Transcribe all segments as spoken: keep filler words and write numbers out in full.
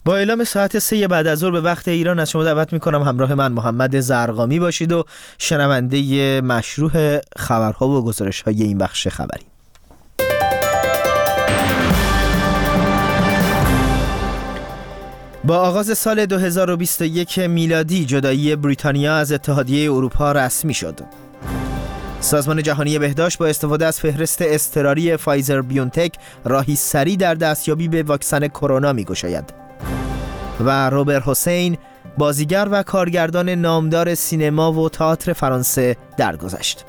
با اعلام ساعت سه بعد از ظهر به وقت ایران از شما دعوت میکنم همراه من محمد زرقامی باشید و شنونده مشروع خبرها و گزارش‌های این بخش خبری. با آغاز سال دو هزار و بیست و یک میلادی جدایی بریتانیا از اتحادیه اروپا رسمی شد. سازمان جهانی بهداشت با استفاده از فهرست اضطراری فایزر بیونتک راهی سریع در دستیابی به واکسن کرونا می‌گشاید. و روبر حسین بازیگر و کارگردان نامدار سینما و تئاتر فرانسه درگذشت.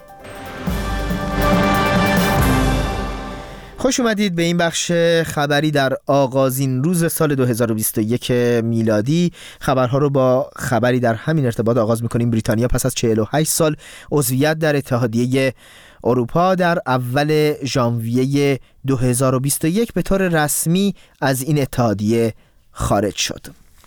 خوش اومدید به این بخش خبری در آغازین روز سال دو هزار و بیست و یک میلادی. خبرها رو با خبری در همین ارتباط آغاز می‌کنیم. بریتانیا پس از چهل و هشت سال عضویت در اتحادیه اروپا در اول ژانویه دو هزار و بیست و یک به طور رسمی از این اتحادیه خارج شد.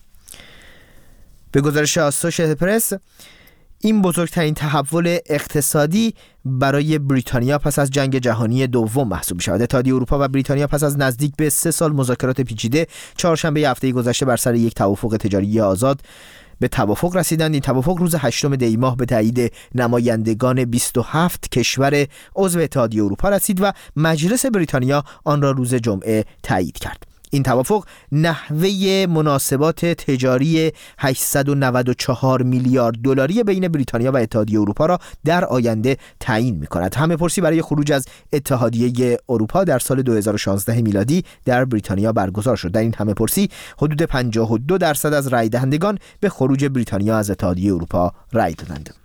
به گزارش آسوشیتد پرس، این بزرگترین تحول اقتصادی برای بریتانیا پس از جنگ جهانی دوم محسوب شود. اتحادیه اروپا و بریتانیا پس از نزدیک به سه سال مذاکرات پیچیده چهارشنبه هفته گذشته بر سر یک توافق تجاری آزاد به توافق رسیدند. این توافق روز هشتم دی ماه به تایید نمایندگان بیست و هفت کشور عضو اتحادیه اروپا رسید و مجلس بریتانیا آن را روز جمعه تایید کرد. این توافق نحوه مناسبات تجاری هشتصد و نود و چهار میلیارد دلاری بین بریتانیا و اتحادیه اروپا را در آینده تعیین می‌کند. همه پرسی برای خروج از اتحادیه اروپا در سال دو هزار و شانزده میلادی در بریتانیا برگزار شد. در این همه پرسی حدود پنجاه و دو درصد از رای دهندگان به خروج بریتانیا از اتحادیه اروپا رای دادند.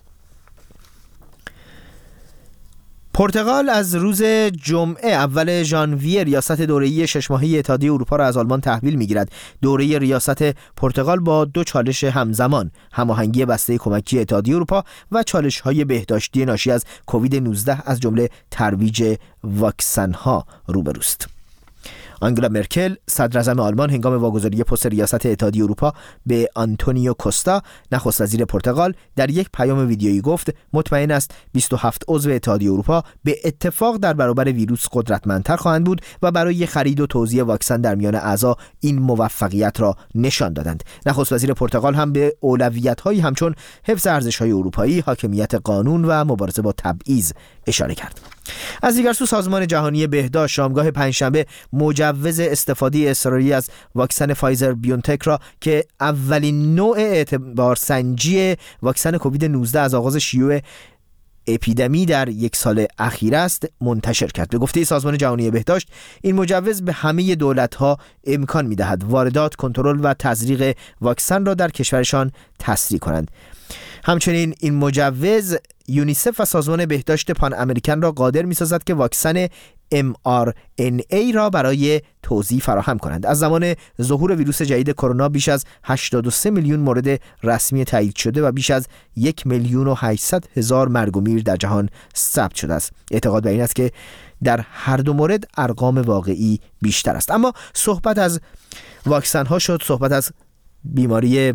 پرتغال از روز جمعه اول ژانویه ریاست دوره‌ای شش ماهه اتحادیه اروپا را از آلمان تحویل می‌گیرد. دوره ریاست پرتغال با دو چالش همزمان، هماهنگی بسته کمکی اتحادیه اروپا و چالش‌های بهداشتی ناشی از کووید نوزده از جمله ترویج واکسن‌ها روبروست. آنگلا مرکل صدر اعظم آلمان هنگام واگذاری پست ریاست اتحادیه اروپا به آنتونیو کوستا نخست وزیر پرتغال در یک پیام ویدیویی گفت مطمئن است بیست و هفت عضو اتحادیه اروپا به اتفاق در برابر ویروس قدرتمندتر خواهند بود و برای خرید و توزیع واکسن در میان اعضا این موفقیت را نشان دادند. نخست وزیر پرتغال هم به اولویت‌هایی همچون حفظ ارزش‌های اروپایی، حاکمیت قانون و مبارزه با تبعیض اشاره کرد. از دیگر سو سازمان جهانی بهداشت شامگاه پنجشنبه مجوز استفاده اضطراری از واکسن فایزر بیونتک را که اولین نوع اعتبارسنجی واکسن کووید نوزده از آغاز شیوع اپیدمی در یک سال اخیر است منتشر کرد. به گفته سازمان جهانی بهداشت این مجوز به همه دولت‌ها امکان می‌دهد واردات، کنترل و تزریق واکسن را در کشورشان تسریع کنند. همچنین این مجوز یونیسف و سازمان بهداشت پان امریکن را قادر می‌سازد که واکسن ام آر ان ای را برای توزیع فراهم کنند. از زمان ظهور ویروس جدید کرونا بیش از هشتاد و سه میلیون مورد رسمی تایید شده و بیش از یک میلیون و هشتصد هزار مرگ و میر در جهان ثبت شده است. اعتقاد بر این است که در هر دو مورد ارقام واقعی بیشتر است. اما صحبت از واکسن ها شد، صحبت از بیماری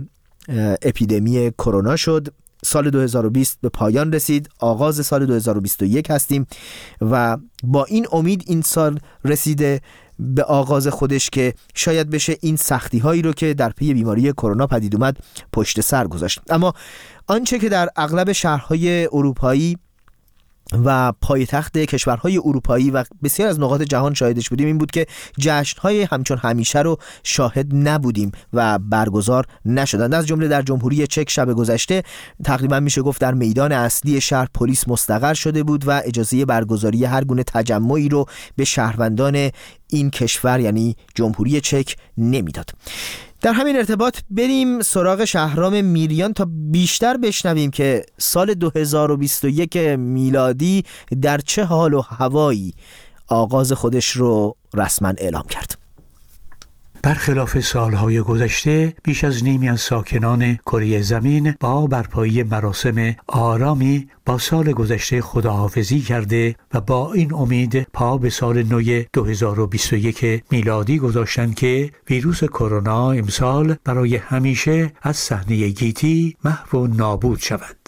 اپیدمی کرونا شد. سال دو هزار و بیست به پایان رسید، آغاز سال دو هزار و بیست و یک هستیم و با این امید این سال رسیده به آغاز خودش که شاید بشه این سختی هایی رو که در پی بیماری کرونا پدید اومد پشت سر گذاشت. اما آنچه که در اغلب شهرهای اروپایی و پایتخت کشورهای اروپایی و بسیار از نقاط جهان شاهدش بودیم این بود که جشن‌های همچون همیشه رو شاهد نبودیم و برگزار نشدند. از جمله در جمهوری چک شب گذشته تقریبا میشه گفت در میدان اصلی شهر پلیس مستقر شده بود و اجازه برگزاری هر گونه تجمعی رو به شهروندان این کشور یعنی جمهوری چک نمیداد. در همین ارتباط بریم سراغ شهرام میریان تا بیشتر بشنویم که سال دو هزار و بیست و یک میلادی در چه حال و هوایی آغاز خودش رو رسما اعلام کرد. برخلاف سالهای گذشته بیش از نیمی از ساکنان کره زمین با برپایی مراسم آرامی با سال گذشته خداحافظی کرده و با این امید پا به سال نو دو هزار و بیست و یک میلادی گذاشتند که ویروس کرونا امسال برای همیشه از صحنه گیتی محو و نابود شود.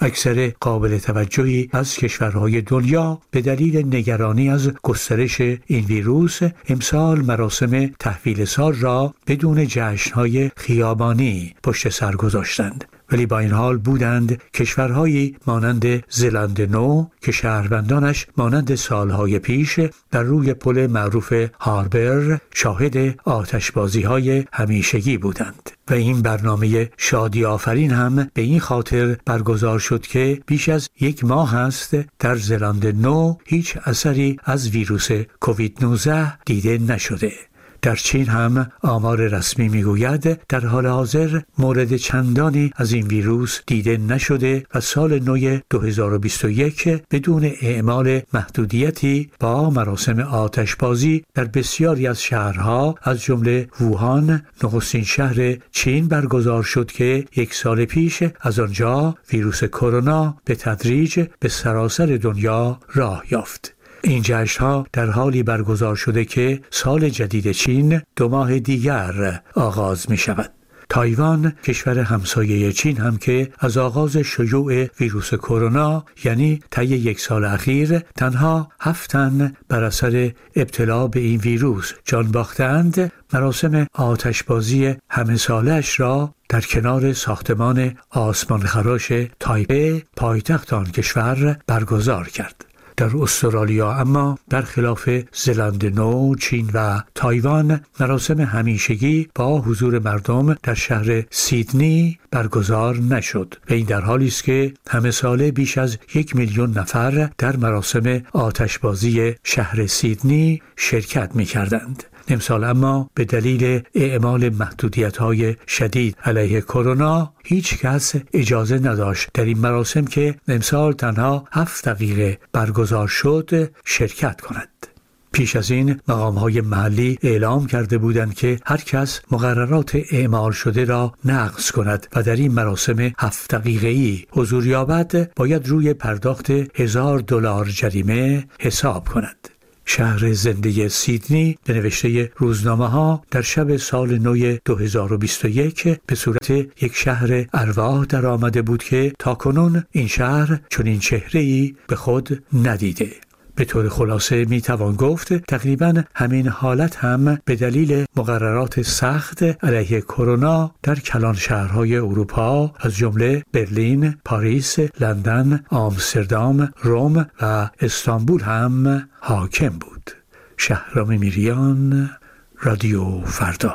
اکثر قابل توجهی از کشورهای دنیا به دلیل نگرانی از گسترش این ویروس امسال مراسم تحویل سال را بدون جشن‌های خیابانی پشت سر گذاشتند. ولی با این حال بودند کشورهایی مانند زلند نو که شهروندانش مانند سالهای پیش در روی پل معروف هاربر شاهد آتشبازی‌های همیشگی بودند و این برنامه شادی آفرین هم به این خاطر برگزار شد که بیش از یک ماه است در زلند نو هیچ اثری از ویروس کووید نوزده دیده نشده. در چین هم آمار رسمی میگوید در حال حاضر مورد چندانی از این ویروس دیده نشده و سال نو دو هزار و بیست و یک بدون اعمال محدودیتی با مراسم آتشبازی در بسیاری از شهرها از جمله ووهان نخستین شهر چین برگزار شد که یک سال پیش از آنجا ویروس کرونا به تدریج به سراسر دنیا راه یافت. این جشن‌ها در حالی برگزار شده که سال جدید چین دو ماه دیگر آغاز می شود. تایوان کشور همسایه چین هم که از آغاز شیوع ویروس کرونا یعنی طی یک سال اخیر تنها هفت تن بر اثر ابتلا به این ویروس جان باختند، مراسم آتشبازی همه سالش را در کنار ساختمان آسمانخراش تایپه پایتخت آن کشور برگزار کرد. در استرالیا اما برخلاف زلند نو، چین و تایوان مراسم همیشگی با حضور مردم در شهر سیدنی برگزار نشد و این در حالی است که همه ساله بیش از یک میلیون نفر در مراسم آتشبازی شهر سیدنی شرکت می کردند. امسال اما به دلیل اعمال محدودیت‌های شدید علیه کرونا هیچ کس اجازه نداشت در این مراسم که امسال تنها هفت دقیقه برگزار شد شرکت کند. پیش از این مقام‌های محلی اعلام کرده بودند که هر کس مقررات اعمال شده را نقض کند و در این مراسم هفت دقیقه‌ای حضور یابد باید روی پرداخت هزار دلار جریمه حساب کند. شهر زنده سیدنی به نوشته روزنامه ها در شب سال نو دو هزار و بیست و یک به صورت یک شهر ارواح در آمده بود که تاکنون این شهر چنین چهره‌ای به خود ندیده. به طور خلاصه می توان گفت تقریباً همین حالت هم به دلیل مقررات سخت علیه کرونا در کلان شهرهای اروپا از جمله برلین، پاریس، لندن، آمستردام، روم و استانبول هم حاکم بود. شهرام میریان، رادیو فردا.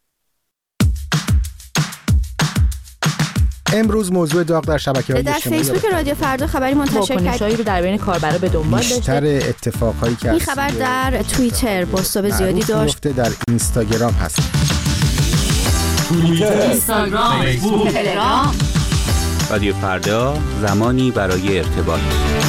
امروز موضوع داغ در شبکه‌های اجتماعی در فیسبوک رادیو فردا خبری منتشر کرد. واکنش‌هایی رو در بین کاربرا به دنبال داشته. بیشتر اتفاقایی که این خبر در توییتر بازتاب زیادی داشت. در اینستاگرام هست. توییتر، اینستاگرام، فیسبوک، تلگرام. رادیو فردا، زمانی برای ارتباط.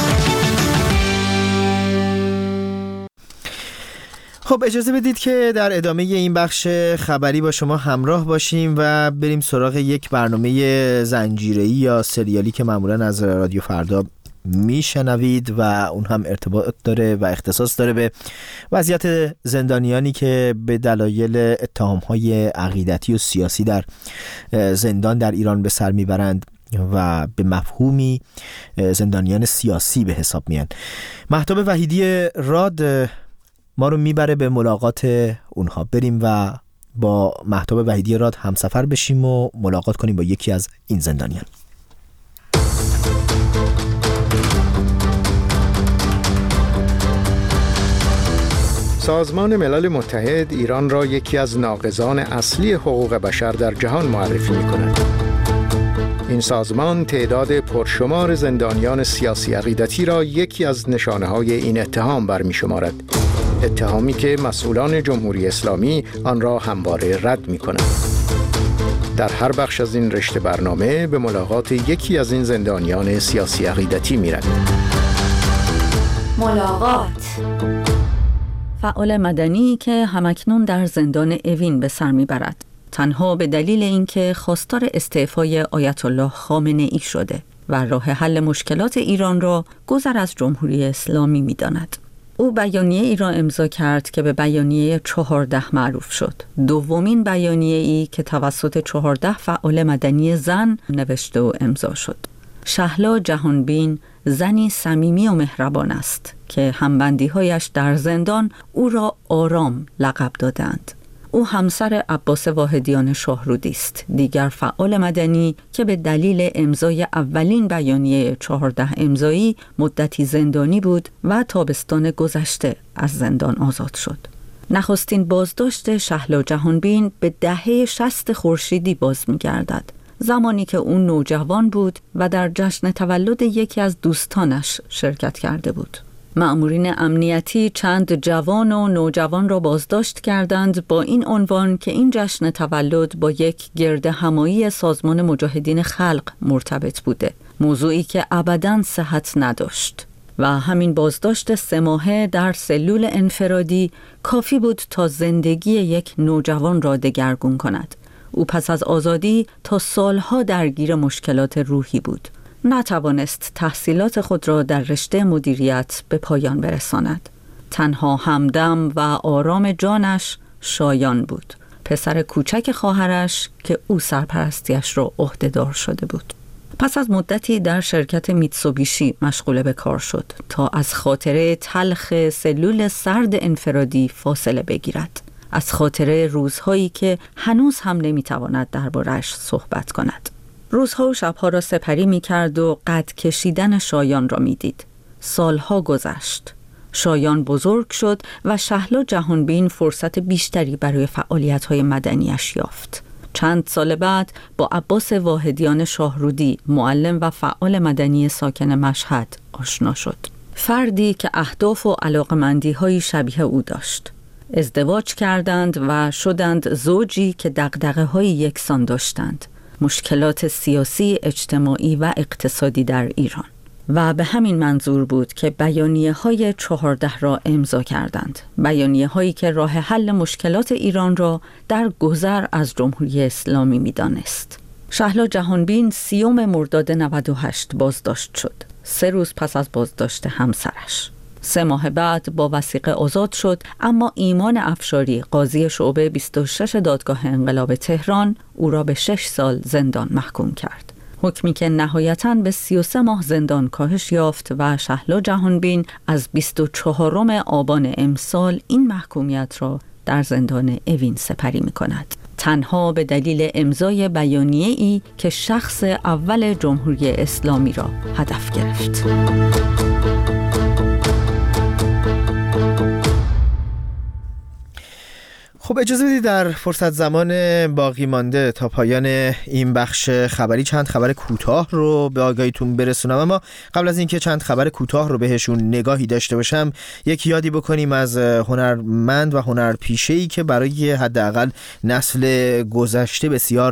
خب اجازه بدید که در ادامه این بخش خبری با شما همراه باشیم و بریم سراغ یک برنامه زنجیره‌ای یا سریالی که معمولاً از رادیو فردا میشنوید و اون هم ارتباط داره و اختصاص داره به وضعیت زندانیانی که به دلایل اتهام‌های عقیدتی و سیاسی در زندان در ایران به سر میبرند و به مفهومی زندانیان سیاسی به حساب میان. مهتاب وحیدی راد ما رو میبره به ملاقات اونها. بریم و با مهتاب وحیدی راد همسفر بشیم و ملاقات کنیم با یکی از این زندانیان. سازمان ملل متحد ایران را یکی از ناقضان اصلی حقوق بشر در جهان معرفی می‌کند. این سازمان تعداد پرشمار زندانیان سیاسی عقیدتی را یکی از نشانه‌های این اتهام برمی‌شمارد. اتهامی که مسئولان جمهوری اسلامی آن را همواره رد می‌کنند. در هر بخش از این رشته برنامه به ملاقات یکی از این زندانیان سیاسی عقیدتی می‌رویم. ملاقات. فعال مدنی که همکنون در زندان اوین به سر میبرد، تنها به دلیل اینکه خواستار استعفای آیت الله خامنه ای شده و راه حل مشکلات ایران را گذر از جمهوری اسلامی میداند. او بیانیه ای را امضا کرد که به بیانیه چهارده معروف شد. دومین بیانیه ای که توسط چهارده فعال مدنی زن نوشته و امضا شد. شهلا جهانبین زنی صمیمی و مهربان است که همبندی‌هایش در زندان او را آرام لقب دادند. او همسر عباس واحدیان شاهرودی است، دیگر فعال مدنی که به دلیل امضای اولین بیانیه چهارده امضایی مدتی زندانی بود و تابستان گذشته از زندان آزاد شد. نخستین بازداشت شهلا جهانبین به دهه شصت خورشیدی باز می‌گردد، زمانی که او نوجوان بود و در جشن تولد یکی از دوستانش شرکت کرده بود. مأمورین امنیتی چند جوان و نوجوان را بازداشت کردند با این عنوان که این جشن تولد با یک گرد همایی سازمان مجاهدین خلق مرتبط بوده، موضوعی که ابداً صحت نداشت. و همین بازداشت سه ماهه در سلول انفرادی کافی بود تا زندگی یک نوجوان را دگرگون کند. او پس از آزادی تا سالها درگیر مشکلات روحی بود. نتوانست تحصیلات خود را در رشته مدیریت به پایان برساند. تنها همدم و آرام جانش شایان بود، پسر کوچک خواهرش که او سرپرستیش را عهده‌دار شده بود. پس از مدتی در شرکت میتسوبیشی مشغول به کار شد تا از خاطره تلخ سلول سرد انفرادی فاصله بگیرد، از خاطره روزهایی که هنوز هم نمیتواند درباره‌اش صحبت کند. روزها و شبها را سپری می کرد و قد کشیدن شایان را می دید. سالها گذشت. شایان بزرگ شد و شهلا جهانبین فرصت بیشتری برای فعالیت‌های مدنیش یافت. چند سال بعد با عباس واحدیان شاهرودی، معلم و فعال مدنی ساکن مشهد، آشنا شد. فردی که اهداف و علاقمندی‌های شبیه او داشت. ازدواج کردند و شدند زوجی که دغدغه‌های یکسان داشتند: مشکلات سیاسی، اجتماعی و اقتصادی در ایران. و به همین منظور بود که بیانیه های چهارده را امضا کردند. بیانیه هایی که راه حل مشکلات ایران را در گذر از جمهوری اسلامی می دانست. شهلا جهانبین سیوم مرداد نود و هشت بازداشت شد، سه روز پس از بازداشت همسرش. سه ماه بعد با وثیقه آزاد شد، اما ایمان افشاری، قاضی شعبه بیست و شش دادگاه انقلاب تهران، او را به شش سال زندان محکوم کرد. حکمی که نهایتاً به سی و سه ماه زندان کاهش یافت و شهلا جهانبین از بیست و چهارم آبان امسال این محکومیت را در زندان اوین سپری می کند. تنها به دلیل امضای بیانیه‌ای که شخص اول جمهوری اسلامی را هدف گرفت. خب اجازه بدید در فرصت زمان باقی مانده تا پایان این بخش خبری چند خبر کوتاه رو به آگاهیتون برسونم. اما قبل از اینکه چند خبر کوتاه رو بهشون نگاهی داشته باشم، یک یادی بکنیم از هنرمند و هنرپیشه‌ای که برای حداقل نسل گذشته بسیار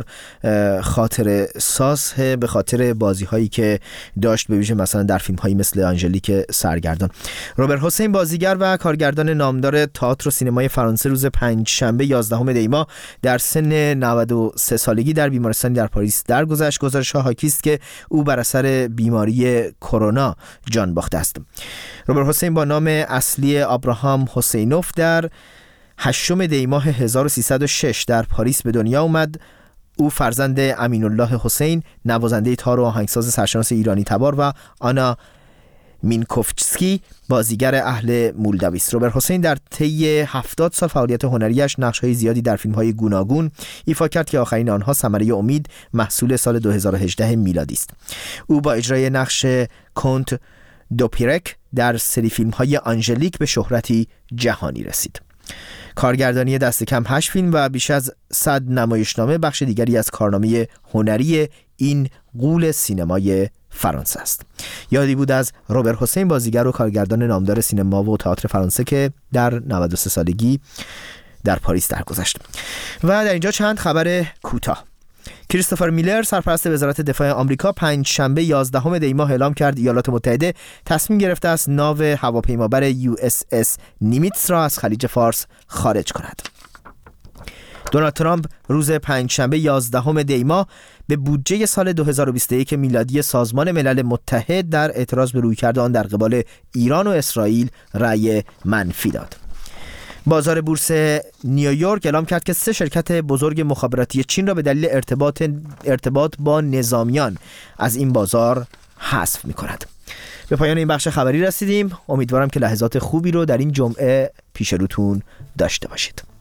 خاطره ساز به خاطر بازی‌هایی که داشت، به ویژه مثلا در فیلم‌هایی مثل آنژلیک سرگردان. روبر حسین بازیگر و کارگردان نامدار تئاتر و سینمای فرانسه روز پنج شنبه یازدهم دی ماه در سن نود و سه سالگی در بیمارستانی در پاریس درگذشت. گزارش‌ها حاکی است که او بر اثر بیماری کرونا جان باخته است. روبر حسین با نام اصلی ابراهام حسینوف در هشتم دی ماه هزار و سیصد و شش در پاریس به دنیا آمد. او فرزند امین الله حسین، نوازنده تار و آهنگساز سرشناس ایرانی تبار، و آنا مینکوفسکی، بازیگر اهل مولداوی است. روبر حسین در طی هفتاد سال فعالیت هنریش نقش‌های زیادی در فیلم‌های گوناگون ایفا کرد که آخرین آنها ثمره امید محصول سال دو هزار و هجده میلادی است. او با اجرای نقش کنت دوپیرک در سری فیلم‌های آنژلیک به شهرتی جهانی رسید. کارگردانی دست کم هشت فیلم و بیش از صد نمایشنامه بخش دیگری از کارنامه هنری این غول سینمای فرانسه است. یادی بود از روبر حسین بازیگر و کارگردان نامدار سینما و تئاتر فرانسه که در نود و سه سالگی در پاریس درگذشت. و در اینجا چند خبر کوتاه. کریستوفر میلر، سرپرست وزارت دفاع آمریکا، پنج شنبه یازدهم دی ماه اعلام کرد ایالات متحده تصمیم گرفته است ناو هواپیمابر یو اس اس نیمیتس را از خلیج فارس خارج کند. دونالد ترامپ روز پنج شنبه یازدهم دی ماه به بودجه سال دو هزار و بیست و یک میلادی سازمان ملل متحد در اعتراض به رویکرد آن در قبال ایران و اسرائیل رأی منفی داد. بازار بورس نیویورک اعلام کرد که سه شرکت بزرگ مخابراتی چین را به دلیل ارتباط ارتباط با نظامیان از این بازار حذف می‌کند. به پایان این بخش خبری رسیدیم. امیدوارم که لحظات خوبی رو در این جمعه پیش روتون داشته باشید.